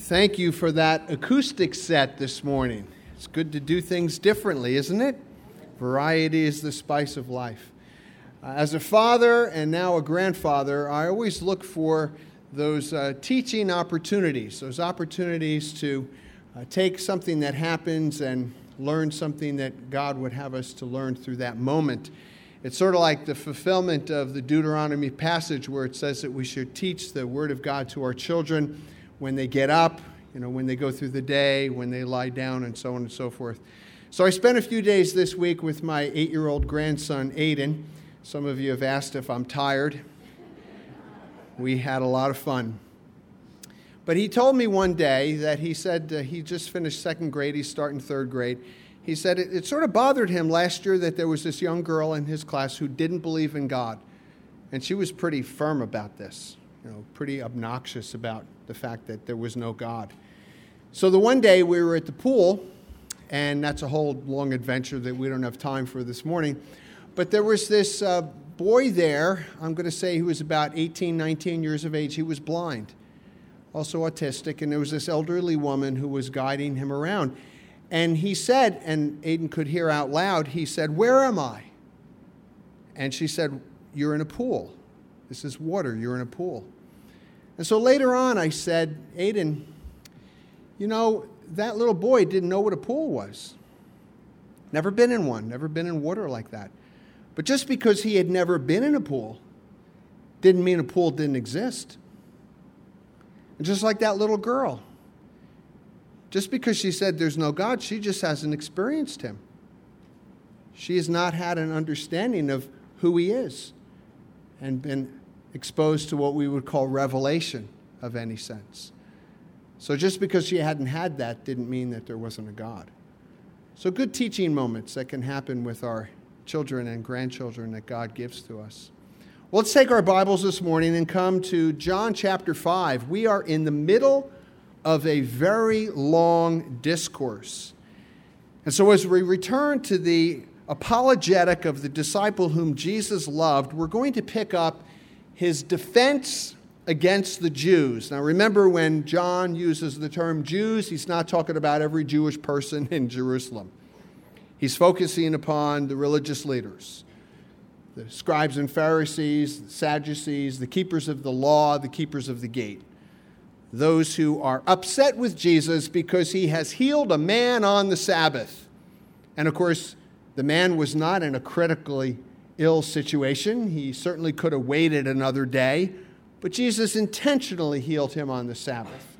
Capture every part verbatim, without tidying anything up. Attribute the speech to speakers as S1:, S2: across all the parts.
S1: Thank you for that acoustic set this morning. It's good to do things differently, isn't it? Variety is the spice of life. Uh, as a father and now a grandfather, I always look for those uh, teaching opportunities, those opportunities to uh, take something that happens and learn something that God would have us to learn through that moment. It's sort of like the fulfillment of the Deuteronomy passage where it says that we should teach the Word of God to our children when they get up, you know, when they go through the day, when they lie down, and so on and so forth. So I spent a few days this week with my eight-year-old grandson, Aiden. Some of you have asked if I'm tired. We had a lot of fun. But he told me one day that he said uh, he just finished second grade, he's starting third grade. He said it, it sort of bothered him last year that there was this young girl in his class who didn't believe in God. And she was pretty firm about this, you know, pretty obnoxious about the fact that there was no God. So the one day we were at the pool, and that's a whole long adventure that we don't have time for this morning. But there was this uh, boy there, I'm going to say he was about eighteen, nineteen years of age. He was blind, also autistic, and there was this elderly woman who was guiding him around. And he said, and Aiden could hear out loud, he said, "Where am I?" And she said, "You're in a pool. This is water. You're in a pool." And so later on I said, "Aiden, you know, that little boy didn't know what a pool was. Never been in one, never been in water like that. But just because he had never been in a pool didn't mean a pool didn't exist." And just like that little girl, just because she said there's no God, she just hasn't experienced him. She has not had an understanding of who he is and been exposed to what we would call revelation of any sense. So just because she hadn't had that didn't mean that there wasn't a God. So good teaching moments that can happen with our children and grandchildren that God gives to us. Well, let's take our Bibles this morning and come to John chapter five. We are in the middle of a very long discourse. And so as we return to the apologetic of the disciple whom Jesus loved, we're going to pick up his defense against the Jews. Now remember, when John uses the term Jews, he's not talking about every Jewish person in Jerusalem. He's focusing upon the religious leaders, the scribes and Pharisees, the Sadducees, the keepers of the law, the keepers of the gate. Those who are upset with Jesus because he has healed a man on the Sabbath. And of course, the man was not in a critically ill situation. He certainly could have waited another day, but Jesus intentionally healed him on the Sabbath.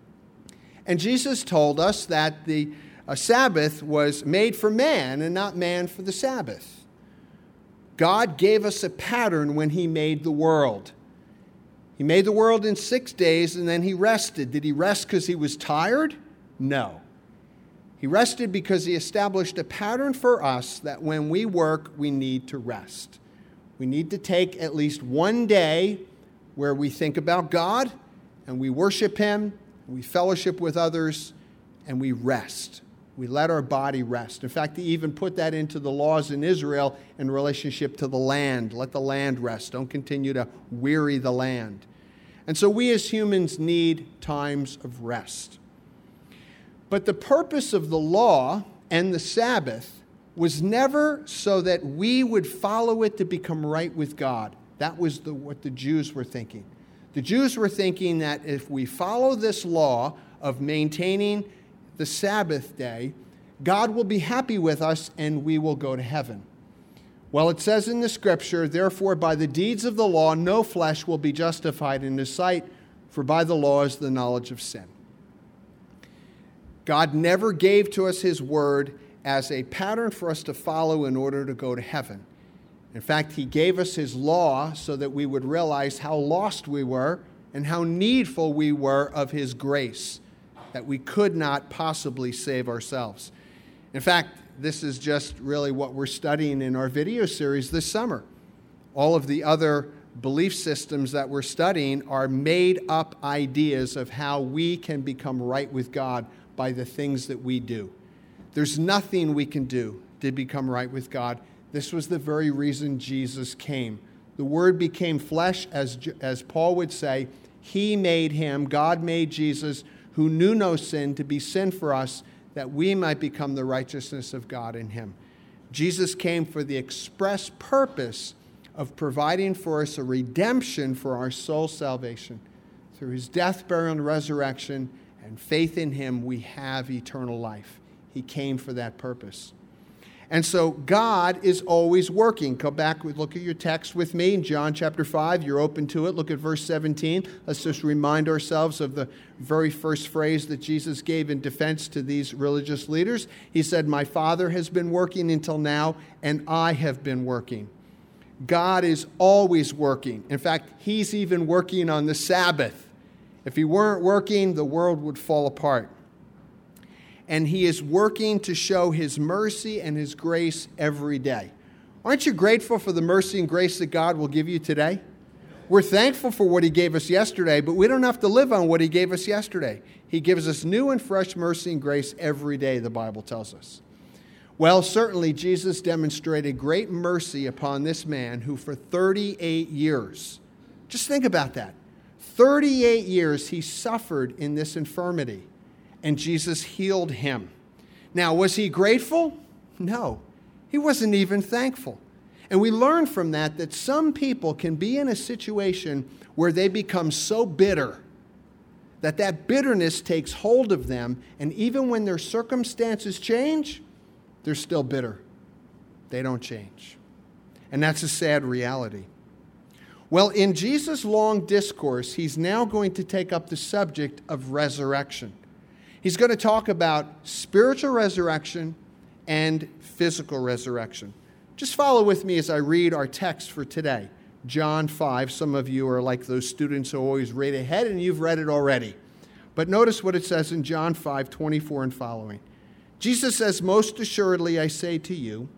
S1: And Jesus told us that the uh, Sabbath was made for man and not man for the Sabbath. God gave us a pattern when he made the world. He made the world in six days and then he rested. Did he rest because he was tired? No. He rested because he established a pattern for us that when we work, we need to rest. We need to take at least one day where we think about God and we worship him, we fellowship with others, and we rest. We let our body rest. In fact, he even put that into the laws in Israel in relationship to the land. Let the land rest. Don't continue to weary the land. And so we as humans need times of rest. But the purpose of the law and the Sabbath was never so that we would follow it to become right with God. That was the, what the Jews were thinking. The Jews were thinking that if we follow this law of maintaining the Sabbath day, God will be happy with us and we will go to heaven. Well, it says in the scripture, "Therefore by the deeds of the law no flesh will be justified in his sight, for by the law is the knowledge of sin." God never gave to us his word as a pattern for us to follow in order to go to heaven. In fact, he gave us his law so that we would realize how lost we were and how needful we were of his grace, that we could not possibly save ourselves. In fact, this is just really what we're studying in our video series this summer. All of the other belief systems that we're studying are made up ideas of how we can become right with God by the things that we do. There's nothing we can do to become right with God. This was the very reason Jesus came. The Word became flesh, as, as Paul would say. He made him, God made Jesus, who who knew no sin, to be sin for us, that we might become the righteousness of God in him. Jesus came for the express purpose of providing for us a redemption for our soul salvation. Through his death, burial, and resurrection, and faith in him, we have eternal life. He came for that purpose. And so God is always working. Come back, look at your text with me in John chapter five. You're open to it. Look at verse seventeen. Let's just remind ourselves of the very first phrase that Jesus gave in defense to these religious leaders. He said, "My Father has been working until now, and I have been working." God is always working. In fact, he's even working on the Sabbath. If he weren't working, the world would fall apart. And he is working to show his mercy and his grace every day. Aren't you grateful for the mercy and grace that God will give you today? We're thankful for what he gave us yesterday, but we don't have to live on what he gave us yesterday. He gives us new and fresh mercy and grace every day, the Bible tells us. Well, certainly Jesus demonstrated great mercy upon this man who for thirty-eight years, just think about that, thirty-eight years he suffered in this infirmity. And Jesus healed him. Now, was he grateful? No. He wasn't even thankful. And we learn from that that some people can be in a situation where they become so bitter that that bitterness takes hold of them, and even when their circumstances change, they're still bitter. They don't change. And that's a sad reality. Well, in Jesus' long discourse, he's now going to take up the subject of resurrection. He's going to talk about spiritual resurrection and physical resurrection. Just follow with me as I read our text for today, John five. Some of you are like those students who always read ahead, and you've read it already. But notice what it says in John five, twenty-four and following. Jesus says, "Most assuredly I say to you,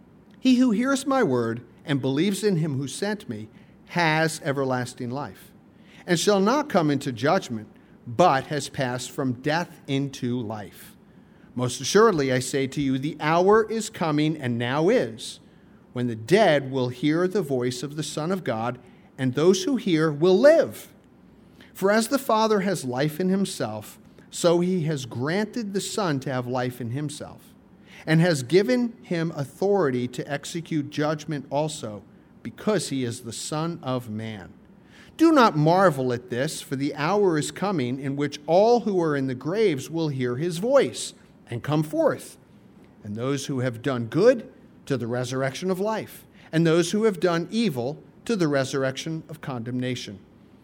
S1: he who hears my word and believes in him who sent me has everlasting life, and shall not come into judgment, but has passed from death into life. Most assuredly, I say to you, the hour is coming, and now is, when the dead will hear the voice of the Son of God, and those who hear will live. For as the Father has life in himself, so he has granted the Son to have life in himself, and has given him authority to execute judgment also, because he is the Son of Man. Do not marvel at this, for the hour is coming in which all who are in the graves will hear his voice and come forth, and those who have done good to the resurrection of life, and those who have done evil to the resurrection of condemnation.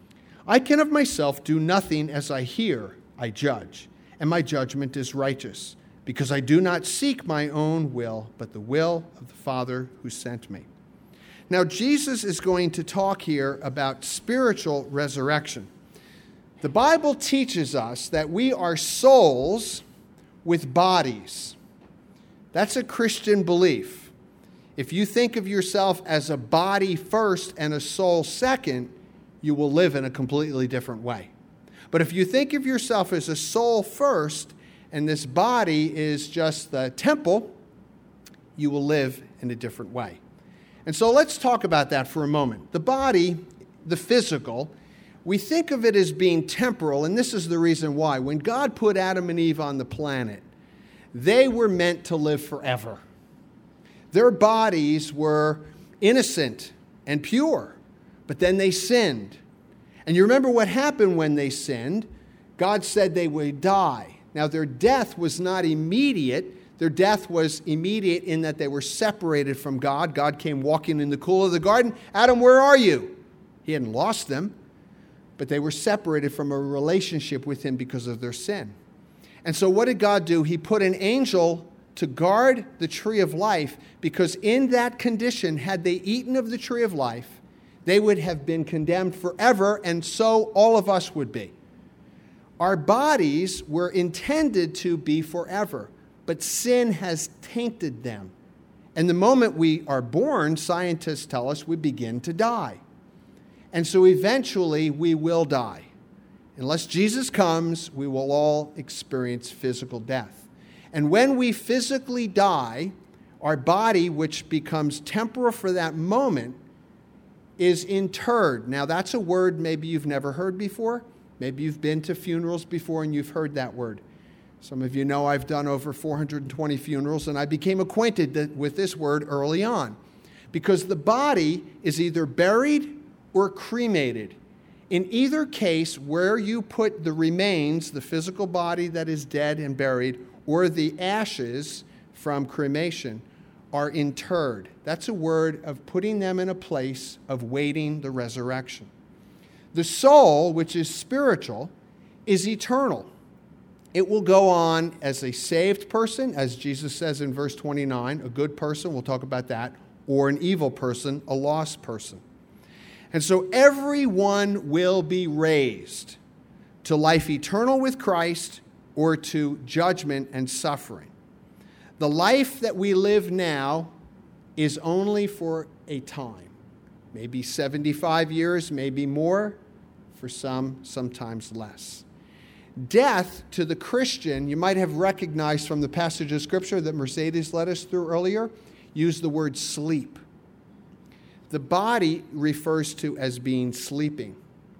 S1: I can of myself do nothing. As I hear, I judge, and my judgment is righteous, because I do not seek my own will, but the will of the Father who sent me." Now, Jesus is going to talk here about spiritual resurrection. The Bible teaches us that we are souls with bodies. That's a Christian belief. If you think of yourself as a body first and a soul second, you will live in a completely different way. But if you think of yourself as a soul first and this body is just the temple, you will live in a different way. And so let's talk about that for a moment. The body, the physical, we think of it as being temporal, and this is the reason why. When God put Adam and Eve on the planet, they were meant to live forever. Their bodies were innocent and pure, but then they sinned. And you remember what happened when they sinned? God said they would die. Now, their death was not immediate. Their death was immediate in that they were separated from God. God came walking in the cool of the garden. Adam, where are you? He hadn't lost them, but they were separated from a relationship with him because of their sin. And so what did God do? He put an angel to guard the tree of life, because in that condition, had they eaten of the tree of life, they would have been condemned forever, and so all of us would be. Our bodies were intended to be forever, but sin has tainted them. And the moment we are born, scientists tell us we begin to die. And so eventually we will die. Unless Jesus comes, we will all experience physical death. And when we physically die, our body, which becomes temporal for that moment, is interred. Now, that's a word maybe you've never heard before. Maybe you've been to funerals before and you've heard that word. Some of you know I've done over four hundred twenty funerals, and I became acquainted with this word early on because the body is either buried or cremated. In either case, where you put the remains, the physical body that is dead and buried, or the ashes from cremation, are interred. That's a word of putting them in a place of waiting the resurrection. The soul, which is spiritual, is eternal. It will go on as a saved person, as Jesus says in verse twenty-nine, a good person, we'll talk about that, or an evil person, a lost person. And so everyone will be raised to life eternal with Christ or to judgment and suffering. The life that we live now is only for a time, maybe seventy-five years, maybe more, for some, sometimes less. Death to the Christian, you might have recognized from the passage of Scripture that Mercedes led us through earlier, used the word sleep. The body refers to as being sleeping.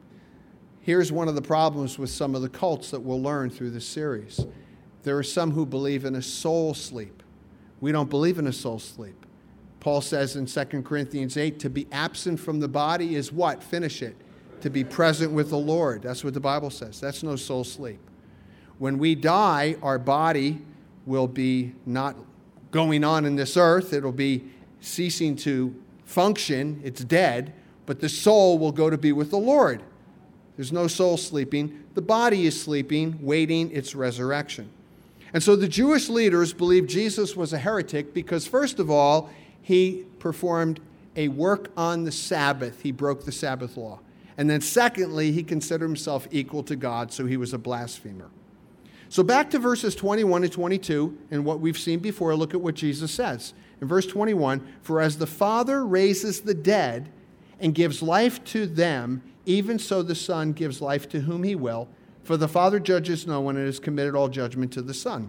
S1: Here's one of the problems with some of the cults that we'll learn through this series. There are some who believe in a soul sleep. We don't believe in a soul sleep. Paul says in Second Corinthians eight, to be absent from the body is what? Finish it. To be present with the Lord. That's what the Bible says. That's no soul sleep. When we die, our body will be not going on in this earth. It'll be ceasing to function. It's dead. But the soul will go to be with the Lord. There's no soul sleeping. The body is sleeping, waiting its resurrection. And so the Jewish leaders believed Jesus was a heretic because, first of all, he performed a work on the Sabbath. He broke the Sabbath law. And then secondly, he considered himself equal to God, so he was a blasphemer. So back to verses twenty-one and twenty-two, and what we've seen before, look at what Jesus says. In verse twenty-one, for as the Father raises the dead and gives life to them, even so the Son gives life to whom he will. For the Father judges no one and has committed all judgment to the Son.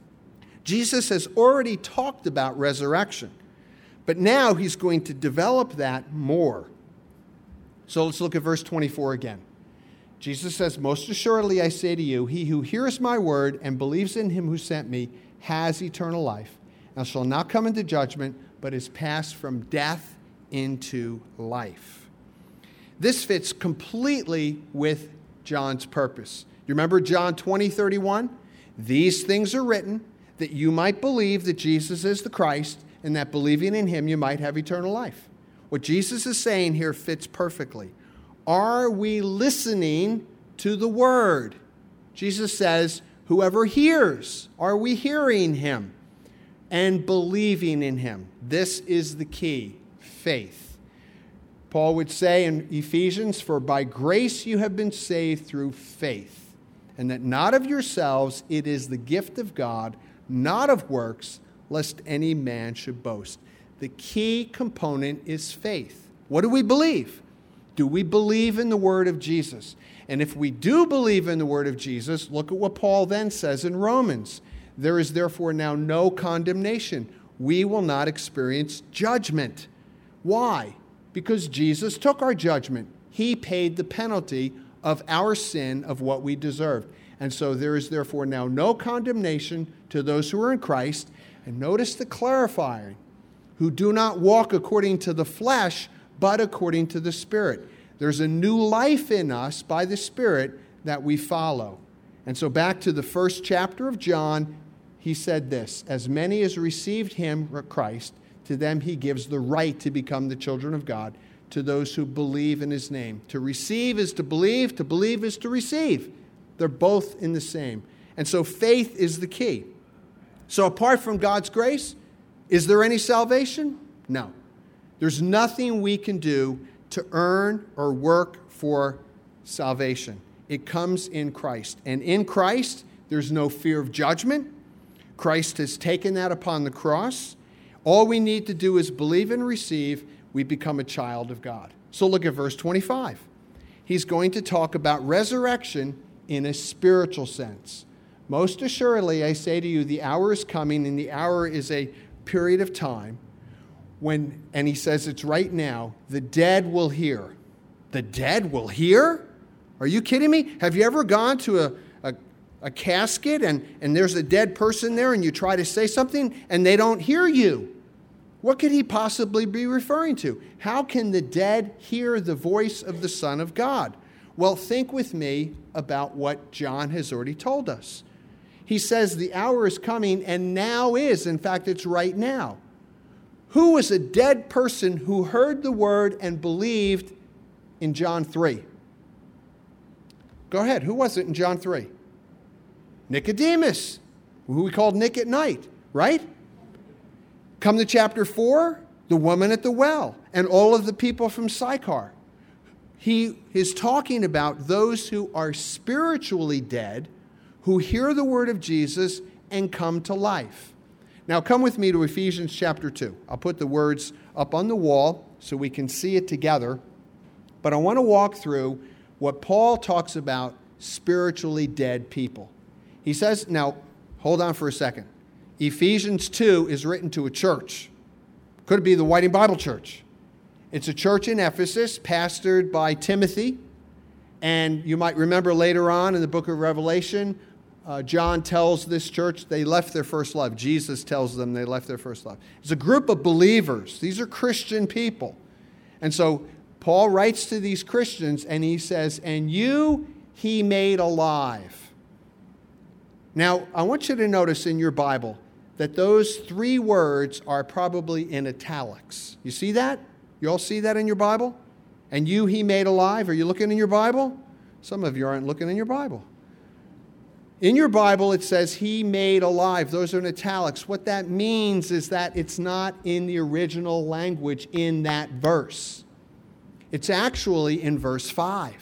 S1: Jesus has already talked about resurrection, but now he's going to develop that more. So let's look at verse twenty-four again. Jesus says, most assuredly I say to you, he who hears my word and believes in him who sent me has eternal life, and shall not come into judgment, but is passed from death into life. This fits completely with John's purpose. You remember John twenty thirty-one? These things are written that you might believe that Jesus is the Christ, and that believing in him you might have eternal life. What Jesus is saying here fits perfectly. Are we listening to the word? Jesus says, whoever hears, are we hearing him and believing in him? This is the key, faith. Paul would say in Ephesians, for by grace you have been saved through faith, and that not of yourselves, it is the gift of God, not of works, lest any man should boast. The key component is faith. What do we believe? Do we believe in the word of Jesus? And if we do believe in the word of Jesus, look at what Paul then says in Romans. There is therefore now no condemnation. We will not experience judgment. Why? Because Jesus took our judgment. He paid the penalty of our sin, of what we deserved. And so there is therefore now no condemnation to those who are in Christ. And notice the clarifying. Who do not walk according to the flesh, but according to the Spirit. There's a new life in us by the Spirit that we follow. And so back to the first chapter of John, he said this, as many as received him, Christ, to them he gives the right to become the children of God, to those who believe in his name. To receive is to believe, to believe is to receive. They're both in the same. And so faith is the key. So apart from God's grace, is there any salvation? No. There's nothing we can do to earn or work for salvation. It comes in Christ. And in Christ, there's no fear of judgment. Christ has taken that upon the cross. All we need to do is believe and receive. We become a child of God. So look at verse twenty-five. He's going to talk about resurrection in a spiritual sense. Most assuredly, I say to you, the hour is coming, and the hour is a period of time when, and he says it's right now, the dead will hear. The dead will hear? Are you kidding me? Have you ever gone to a, a, a casket and, and there's a dead person there and you try to say something and they don't hear you? What could he possibly be referring to? How can the dead hear the voice of the Son of God? Well, think with me about what John has already told us. He says the hour is coming, and now is. In fact, it's right now. Who was a dead person who heard the word and believed in John three? Go ahead. Who was it in John three? Nicodemus, who we called Nick at night, right? Come to chapter four, the woman at the well, and all of the people from Sychar. He is talking about those who are spiritually dead, who hear the word of Jesus and come to life. Now come with me to Ephesians chapter two. I'll put the words up on the wall so we can see it together. But I want to walk through what Paul talks about spiritually dead people. He says, now hold on for a second. Ephesians two is written to a church. Could it be the Whiting Bible Church? It's a church in Ephesus, pastored by Timothy. And you might remember later on in the book of Revelation, uh, John tells this church they left their first love. Jesus tells them they left their first love. It's a group of believers. These are Christian people. And so Paul writes to these Christians and he says, and you he made alive. Now, I want you to notice in your Bible that those three words are probably in italics. You see that? You all see that in your Bible? And you he made alive. Are you looking in your Bible? Some of you aren't looking in your Bible. In your Bible, it says he made alive. Those are in italics. What that means is that it's not in the original language in that verse. It's actually in verse five.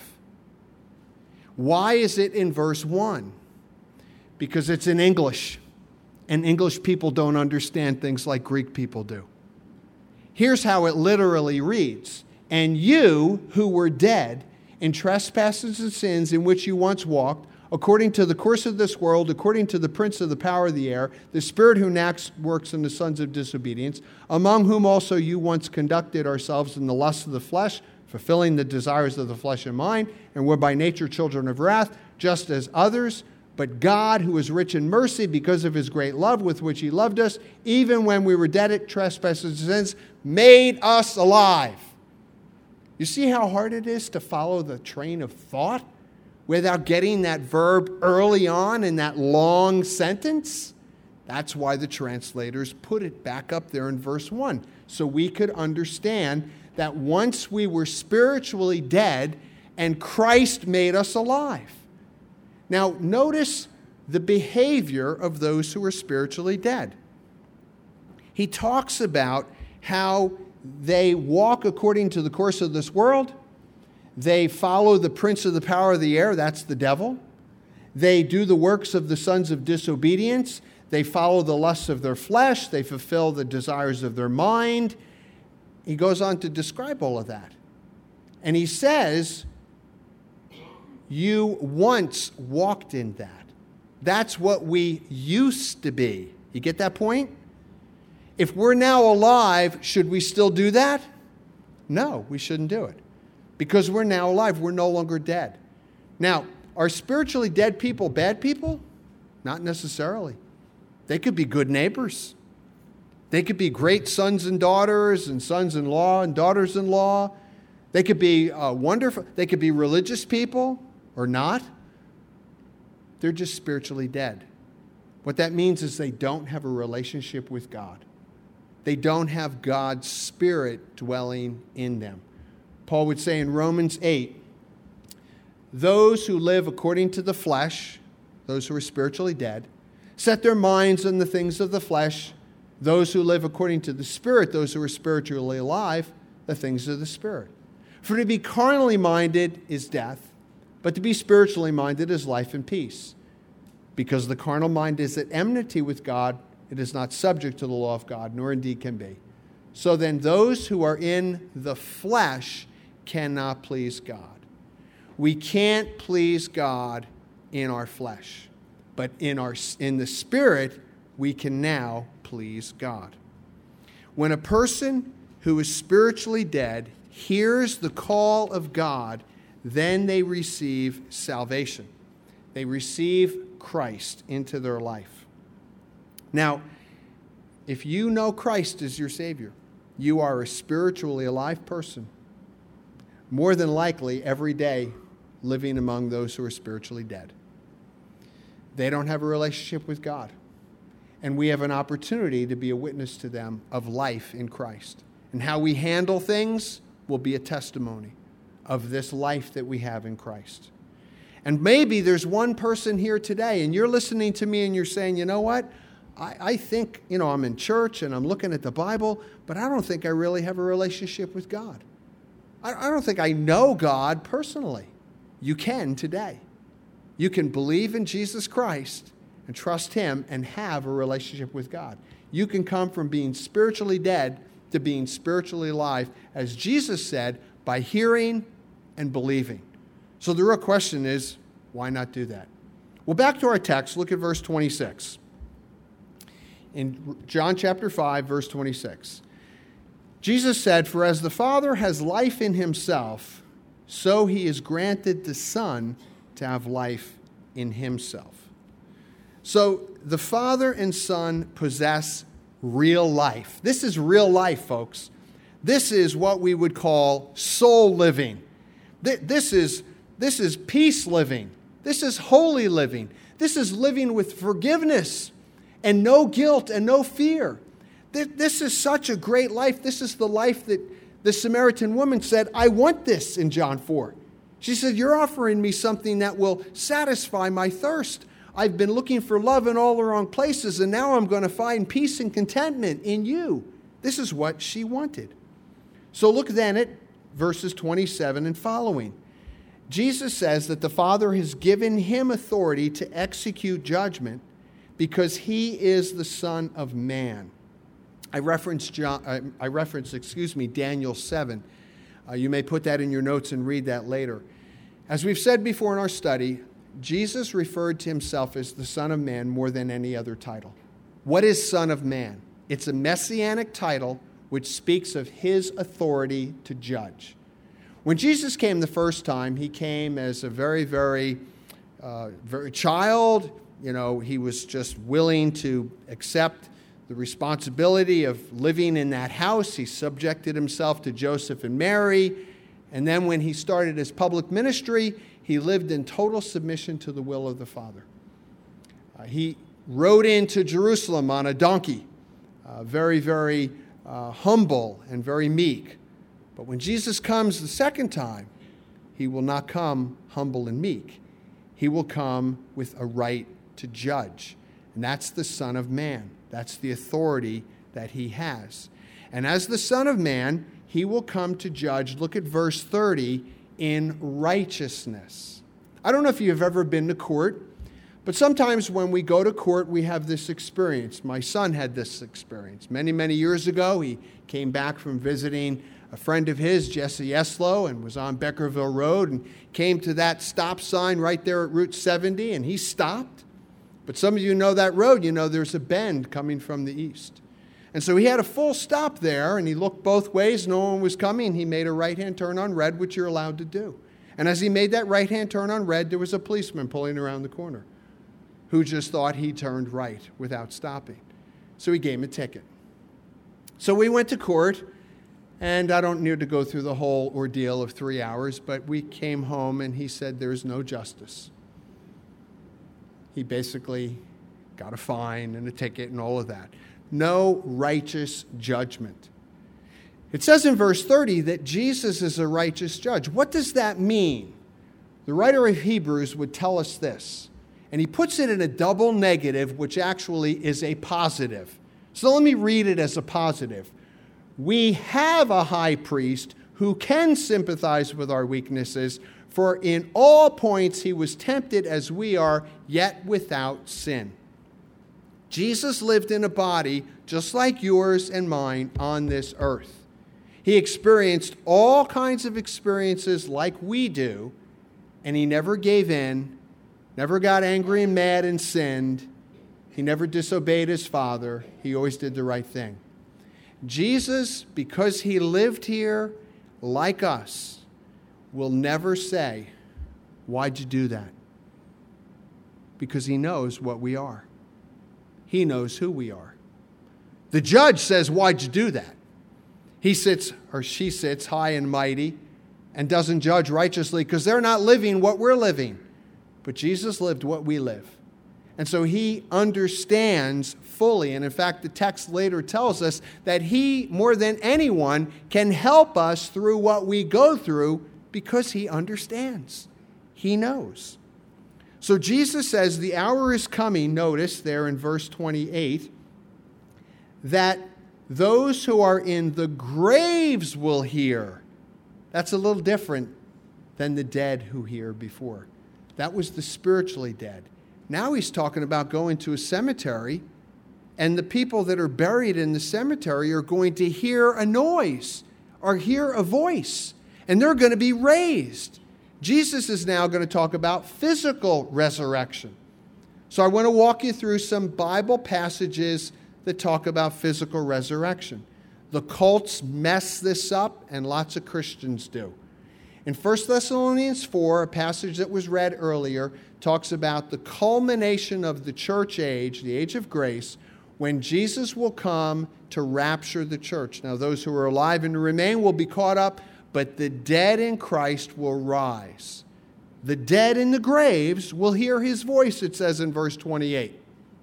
S1: Why is it in verse one? Because it's in English. And English people don't understand things like Greek people do. Here's how it literally reads. And you who were dead in trespasses and sins in which you once walked, according to the course of this world, according to the prince of the power of the air, the spirit who now works in the sons of disobedience, among whom also you once conducted ourselves in the lusts of the flesh, fulfilling the desires of the flesh and mind, and were by nature children of wrath, just as others. But God, who is rich in mercy, because of his great love with which he loved us, even when we were dead at trespasses and sins, made us alive. You see how hard it is to follow the train of thought without getting that verb early on in that long sentence? That's why the translators put it back up there in verse one, so we could understand that once we were spiritually dead and Christ made us alive. Now, notice the behavior of those who are spiritually dead. He talks about how they walk according to the course of this world. They follow the prince of the power of the air, that's the devil. They do the works of the sons of disobedience. They follow the lusts of their flesh. They fulfill the desires of their mind. He goes on to describe all of that. And he says, you once walked in that. That's what we used to be. You get that point? If we're now alive, should we still do that? No, we shouldn't do it. Because we're now alive. We're no longer dead. Now, are spiritually dead people bad people? Not necessarily. They could be good neighbors. They could be great sons and daughters and sons-in-law and daughters-in-law. They could be uh, wonderful. They could be religious people or not. They're just spiritually dead. What that means is they don't have a relationship with God. They don't have God's Spirit dwelling in them. Paul would say in Romans eight, those who live according to the flesh, those who are spiritually dead, set their minds on the things of the flesh. Those who live according to the Spirit, those who are spiritually alive, the things of the Spirit. For to be carnally minded is death, but to be spiritually minded is life and peace. Because the carnal mind is at enmity with God, it is not subject to the law of God, nor indeed can be. So then those who are in the flesh cannot please God. We can't please God in our flesh, but in our in the Spirit, we can now please God. When a person who is spiritually dead hears the call of God, then they receive salvation. They receive Christ into their life. Now, if you know Christ as your Savior, you are a spiritually alive person, more than likely every day living among those who are spiritually dead. They don't have a relationship with God, and we have an opportunity to be a witness to them of life in Christ. And how we handle things will be a testimony of this life that we have in Christ. And maybe there's one person here today, and you're listening to me and you're saying, you know what? I, I think, you know, I'm in church and I'm looking at the Bible, but I don't think I really have a relationship with God. I, I don't think I know God personally. You can today. You can believe in Jesus Christ and trust Him and have a relationship with God. You can come from being spiritually dead to being spiritually alive, as Jesus said, by hearing and believing. So the real question is, why not do that? Well, back to our text, look at verse twenty-six. In John chapter five, verse twenty-six. Jesus said, "For as the Father has life in Himself, so He has granted the Son to have life in Himself." So the Father and Son possess real life. This is real life, folks. This is what we would call soul living. This is, this is peace living. This is holy living. This is living with forgiveness and no guilt and no fear. This is such a great life. This is the life that the Samaritan woman said, "I want this," in John four. She said, "You're offering me something that will satisfy my thirst. I've been looking for love in all the wrong places, and now I'm going to find peace and contentment in you." This is what she wanted. So look then at verses twenty-seven and following. Jesus says that the Father has given Him authority to execute judgment because He is the Son of Man. I referenced, John, I referenced, excuse me, Daniel seven. Uh, you may put that in your notes and read that later. As we've said before in our study, Jesus referred to Himself as the Son of Man more than any other title. What is Son of Man? It's a messianic title which speaks of His authority to judge. When Jesus came the first time, He came as a very, very, uh, very child. You know, He was just willing to accept the responsibility of living in that house. He subjected Himself to Joseph and Mary. And then when He started His public ministry, He lived in total submission to the will of the Father. Uh, he rode into Jerusalem on a donkey, uh, very, very uh, humble and very meek. But when Jesus comes the second time, He will not come humble and meek. He will come with a right to judge. And that's the Son of Man. That's the authority that He has. And as the Son of Man, He will come to judge, look at verse thirty, in righteousness. I don't know if you've ever been to court, but sometimes when we go to court, we have this experience. My son had this experience. Many, many years ago, he came back from visiting a friend of his, Jesse Eslow, and was on Beckerville Road and came to that stop sign right there at Route seventy, and he stopped. But some of you know that road. You know there's a bend coming from the east. And so he had a full stop there, and he looked both ways. No one was coming. He made a right-hand turn on red, which you're allowed to do. And as he made that right-hand turn on red, there was a policeman pulling around the corner who just thought he turned right without stopping. So he gave him a ticket. So we went to court, and I don't need to go through the whole ordeal of three hours, but we came home, and he said there's no justice. He basically got a fine and a ticket and all of that. No righteous judgment. It says in verse thirty that Jesus is a righteous judge. What does that mean? The writer of Hebrews would tell us this, and he puts it in a double negative, which actually is a positive. So let me read it as a positive. We have a high priest who can sympathize with our weaknesses, for in all points He was tempted as we are, yet without sin. Jesus lived in a body just like yours and mine on this earth. He experienced all kinds of experiences like we do, and He never gave in, never got angry and mad and sinned. He never disobeyed His Father. He always did the right thing. Jesus, because He lived here like us, will never say, "Why'd you do that?" Because he knows what we are. He knows who we are. The judge says, "Why'd you do that?" He sits, or she sits, high and mighty and doesn't judge righteously because they're not living what we're living. But Jesus lived what we live. And so he understands fully. And in fact, the text later tells us that he, more than anyone, can help us through what we go through because he understands. He knows. So Jesus says the hour is coming, notice there in verse twenty-eight, that those who are in the graves will hear. That's a little different than the dead who hear before. That was the spiritually dead. Now he's talking about going to a cemetery, and the people that are buried in the cemetery are going to hear a noise or hear a voice, and they're going to be raised. Jesus is now going to talk about physical resurrection. So I want to walk you through some Bible passages that talk about physical resurrection. The cults mess this up, and lots of Christians do. In First Thessalonians four, a passage that was read earlier, talks about the culmination of the church age, the age of grace, when Jesus will come to rapture the church. Now, those who are alive and remain will be caught up, but the dead in Christ will rise. The dead in the graves will hear his voice, it says in verse twenty-eight.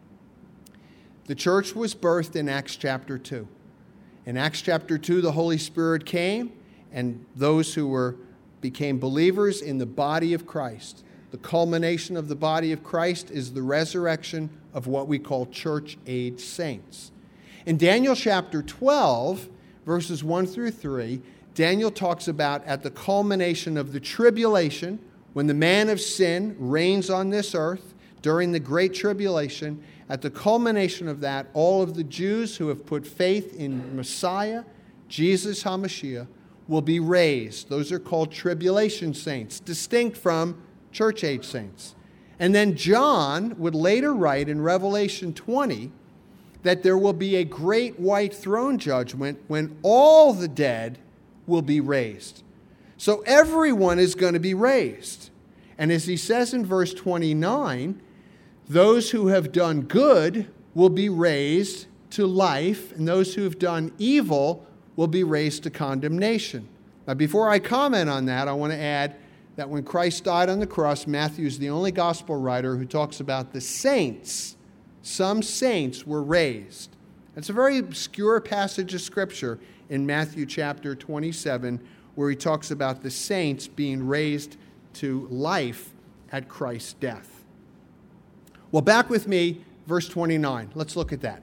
S1: The church was birthed in Acts chapter two. In Acts chapter two, the Holy Spirit came, and those who were became believers in the body of Christ. The culmination of the body of Christ is the resurrection of what we call church-age saints. In Daniel chapter twelve, verses one through three, Daniel talks about at the culmination of the tribulation, when the man of sin reigns on this earth during the great tribulation, at the culmination of that, all of the Jews who have put faith in Messiah, Jesus HaMashiach, will be raised. Those are called tribulation saints, distinct from church-age saints. And then John would later write in Revelation twenty that there will be a great white throne judgment when all the dead will be raised. So everyone is going to be raised. And as he says in verse twenty-nine, those who have done good will be raised to life, and those who have done evil will be raised to condemnation. Now, before I comment on that, I want to add that when Christ died on the cross, Matthew is the only gospel writer who talks about the saints. Some saints were raised. It's a very obscure passage of Scripture in Matthew chapter twenty-seven, where he talks about the saints being raised to life at Christ's death. Well, back with me, verse twenty-nine. Let's look at that.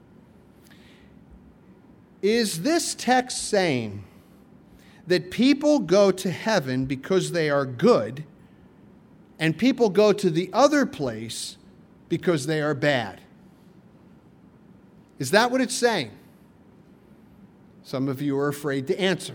S1: Is this text saying that people go to heaven because they are good, and people go to the other place because they are bad? Is that what it's saying? Some of you are afraid to answer.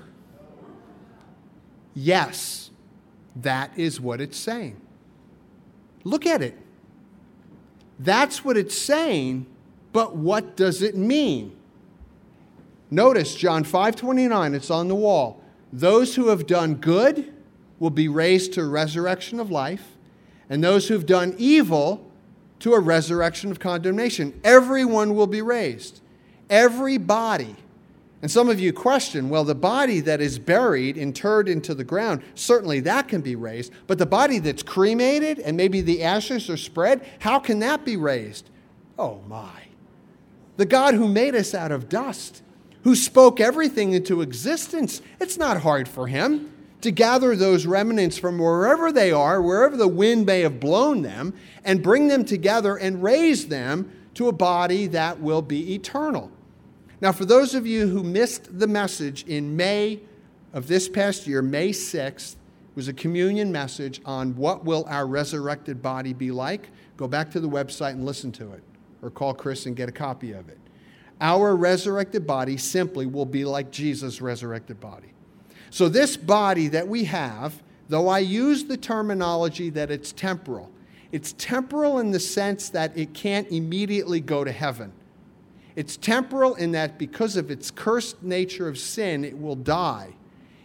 S1: Yes, that is what it's saying. Look at it. That's what it's saying, but what does it mean? Notice John five twenty-nine, it's on the wall. Those who have done good will be raised to a resurrection of life, and those who have done evil to a resurrection of condemnation. Everyone will be raised. Every body. And some of you question, well, the body that is buried, interred into the ground, certainly that can be raised. But the body that's cremated and maybe the ashes are spread, how can that be raised? Oh my. The God who made us out of dust, who spoke everything into existence, it's not hard for him to gather those remnants from wherever they are, wherever the wind may have blown them, and bring them together and raise them to a body that will be eternal. Now, for those of you who missed the message in May of this past year, May sixth, was a communion message on what will our resurrected body be like. Go back to the website and listen to it, or call Chris and get a copy of it. Our resurrected body simply will be like Jesus' resurrected body. So this body that we have, though I use the terminology that it's temporal, it's temporal in the sense that it can't immediately go to heaven. It's temporal in that because of its cursed nature of sin, it will die.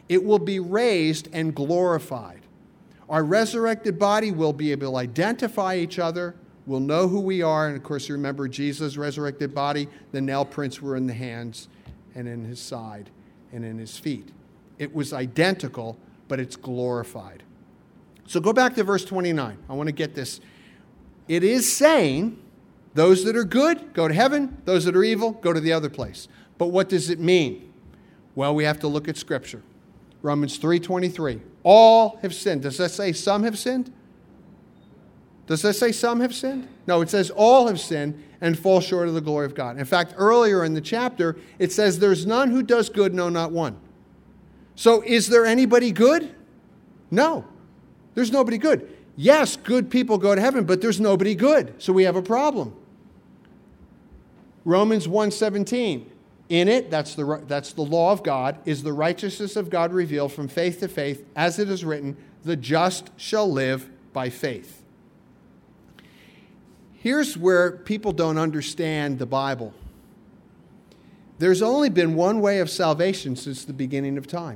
S1: it will be raised and glorified. Our resurrected body will be able to identify each other. We'll know who we are. And of course, you remember Jesus' resurrected body. The nail prints were in the hands and in his side and in his feet. It was identical, but it's glorified. So go back to verse twenty-nine. I want to get this. It is saying, those that are good, go to heaven. Those that are evil, go to the other place. But what does it mean? Well, we have to look at Scripture. Romans three twenty-three. All have sinned. Does that say some have sinned? Does that say some have sinned? No, it says all have sinned and fall short of the glory of God. In fact, earlier in the chapter, it says there's none who does good, no, not one. So is there anybody good? No, there's nobody good. Yes, good people go to heaven, but there's nobody good. So we have a problem. Romans one seventeen. In it, that's the, that's the law of God, is the righteousness of God revealed from faith to faith, as it is written, the just shall live by faith. Here's where people don't understand the Bible. There's only been one way of salvation since the beginning of time.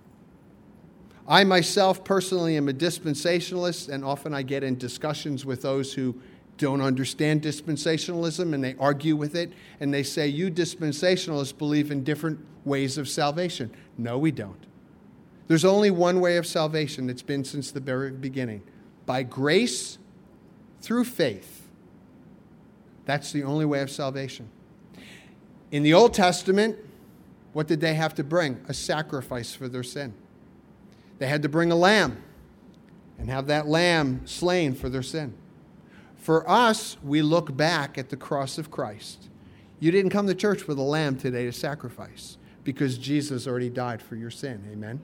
S1: I myself personally am a dispensationalist, and often I get in discussions with those who don't understand dispensationalism, and they argue with it, and they say, you dispensationalists believe in different ways of salvation. No, we don't. There's only one way of salvation. It's been since the very beginning. By grace through faith. That's the only way of salvation. In the Old Testament, what did they have to bring? A sacrifice for their sin. They had to bring a lamb and have that lamb slain for their sin. For us, we look back at the cross of Christ. You didn't come to church with a lamb today to sacrifice because Jesus already died for your sin. Amen?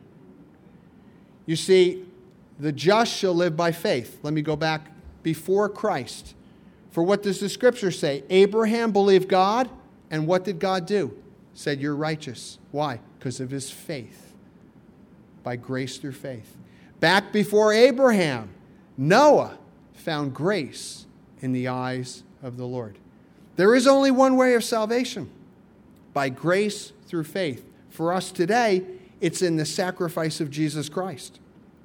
S1: You see, the just shall live by faith. Let me go back before Christ. For what does the Scripture say? Abraham believed God, and what did God do? Said, you're righteous. Why? Because of his faith. By grace through faith. Back before Abraham, Noah found grace in the eyes of the Lord. There is only one way of salvation, by grace through faith. For us today, it's in the sacrifice of Jesus Christ.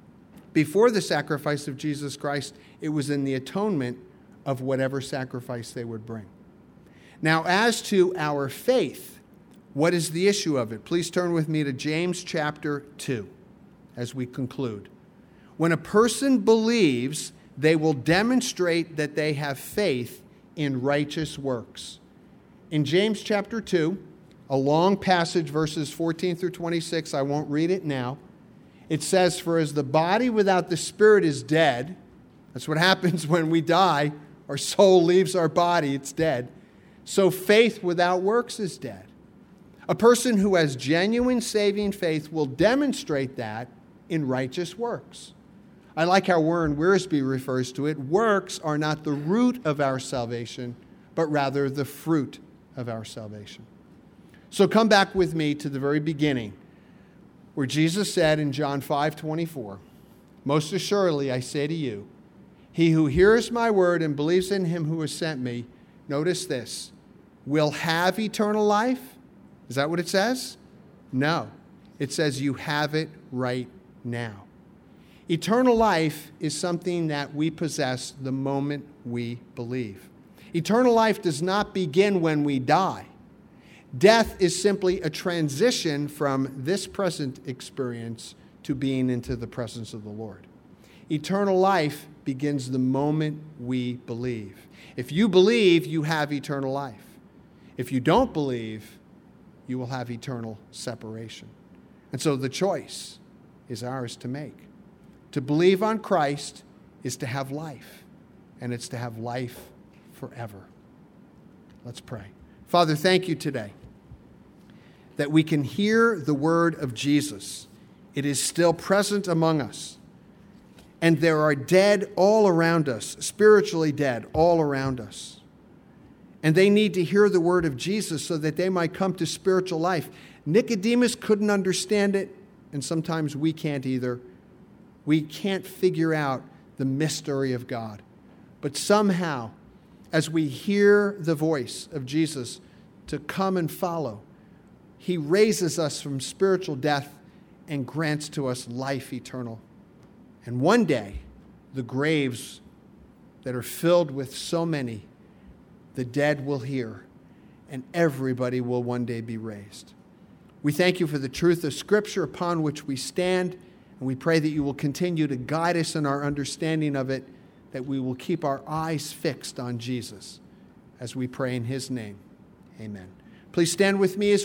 S1: Before the sacrifice of Jesus Christ, it was in the atonement of whatever sacrifice they would bring. Now, as to our faith, what is the issue of it? Please turn with me to James chapter two as we conclude. When a person believes, they will demonstrate that they have faith in righteous works. In James chapter two, a long passage, verses fourteen through twenty-six, I won't read it now. It says, for as the body without the spirit is dead, that's what happens when we die, our soul leaves our body, it's dead. So faith without works is dead. A person who has genuine saving faith will demonstrate that in righteous works. I like how Warren Wiersbe refers to it. Works are not the root of our salvation, but rather the fruit of our salvation. So come back with me to the very beginning, where Jesus said in John five twenty-four, most assuredly I say to you, he who hears my word and believes in him who has sent me, notice this, will have eternal life. Is that what it says? No. It says you have it right now. Eternal life is something that we possess the moment we believe. Eternal life does not begin when we die. Death is simply a transition from this present experience to being into the presence of the Lord. Eternal life begins the moment we believe. If you believe, you have eternal life. If you don't believe, you will have eternal separation. And so the choice is ours to make. To believe on Christ is to have life, and it's to have life forever. Let's pray. Father, thank you today that we can hear the word of Jesus. It is still present among us, and there are dead all around us, spiritually dead all around us. And they need to hear the word of Jesus so that they might come to spiritual life. Nicodemus couldn't understand it, and sometimes we can't either. We can't figure out the mystery of God. But somehow, as we hear the voice of Jesus to come and follow, he raises us from spiritual death and grants to us life eternal. And one day, the graves that are filled with so many, the dead will hear, and everybody will one day be raised. We thank you for the truth of Scripture upon which we stand, and we pray that you will continue to guide us in our understanding of it, that we will keep our eyes fixed on Jesus, as we pray in his name. Amen. Please stand with me as